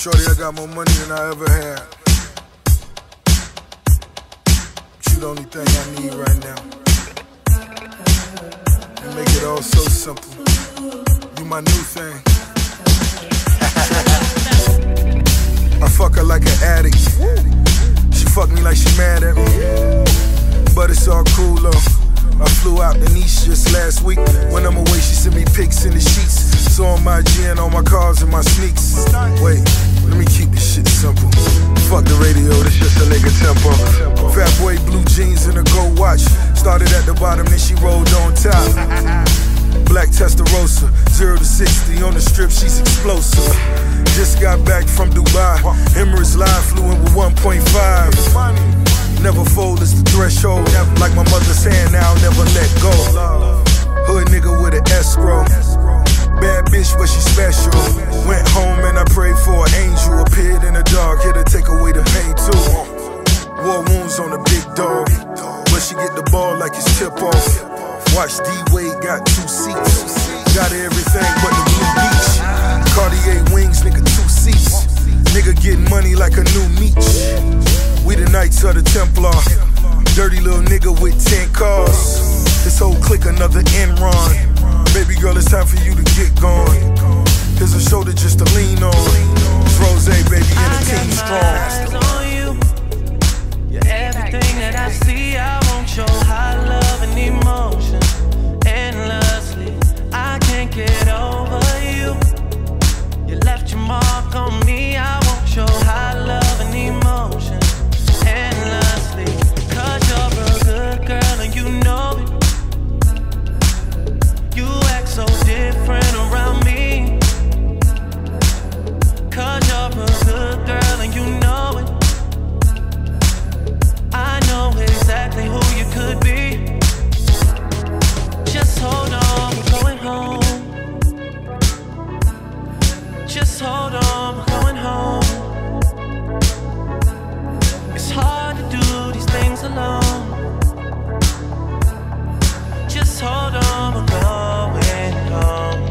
Shorty, I got more money than I ever had. But you the only thing I need right now. You make it all so simple. You my new thing. I fuck her like an addict. She fuck me like she mad at me. But it's all cool though. I flew out to Nice just last week. When I'm away, she sent me pics in the sheets. So on my gin, on my cars, and my sneaks. Wait, let me keep this shit simple. Fuck the radio, this just a nigga tempo. Fat boy, blue jeans and a gold watch. Started at the bottom, then she rolled on top. Black Testarossa, 0 to 60 on the strip, she's explosive. Just got back from Dubai. Emirates Live flew in with 1.5. Never fold is the threshold. Like my mother's hand, I'll never let go. Hood nigga with an escrow. Bad bitch, but she special. Went home and I prayed for an angel. Appeared in the dark, here to take away the pain too. War wounds on a big dog, but she get the ball like it's tip off. Watch D-Wade got 2 seats. Got everything but the blue beach. Cartier wings, nigga, 2 seats. Nigga getting money like a new Meech. We the Knights of the Templar. Dirty little nigga with 10 cars. This whole clique another Enron. Baby girl, it's time for you to get going. Here's a shoulder just to lean on. It's Rose, baby, and the team strong. I got my eyes on you. You're everything that I see. I want your high love and emotion endlessly. I can't get over you. You left your mark on me. I want your high love and emotion endlessly. Cause you're a good girl and you know it. You act so different around me. Cause you're a good girl and you know it. I know exactly who you could be. Just hold on, we're going home. Just hold on, we're going home. It's hard to do these things alone. Just hold on, we're going home.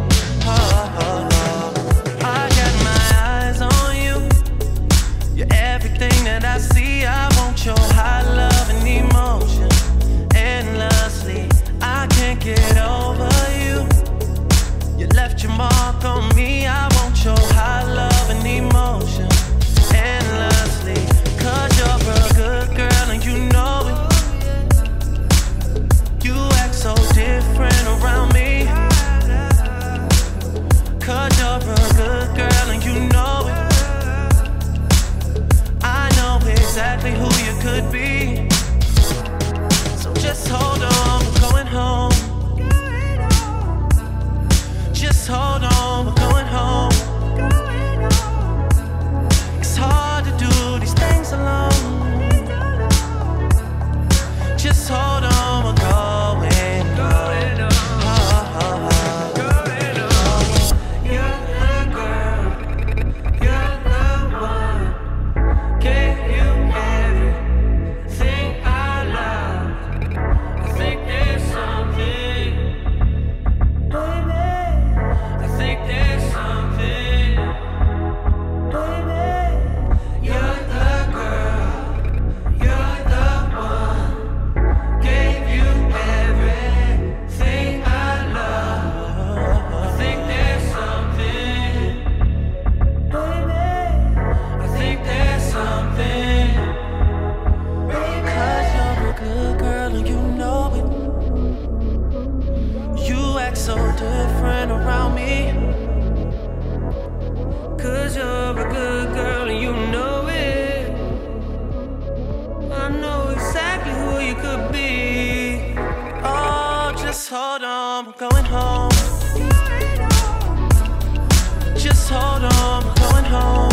I got my eyes on you. You're everything that I see. I want your high love and emotion endlessly. I can't get over you. You left your mark on me. I want your high love and emotion endlessly. Cause you're a good girl and you know it. You act so different around me. Cause you're a good girl and you know it. I know exactly who you could be. So just hold on, we're going home. Just hold on, we're going home. It's hard to do these things alone. Just hold on, we're going home. You're the girl, you're the one. Gave you everything I love. I think there's something, baby. I think there's something, baby. You're the girl, you're the one. Gave you everything I love. I think there's something, baby. I think there's something, baby. Cause you're a good girl and you know it. You act so different around me. Cause you're a good girl and you know it. I know exactly who you could be. Oh, just hold on, we're going home. Just hold on, we're going home.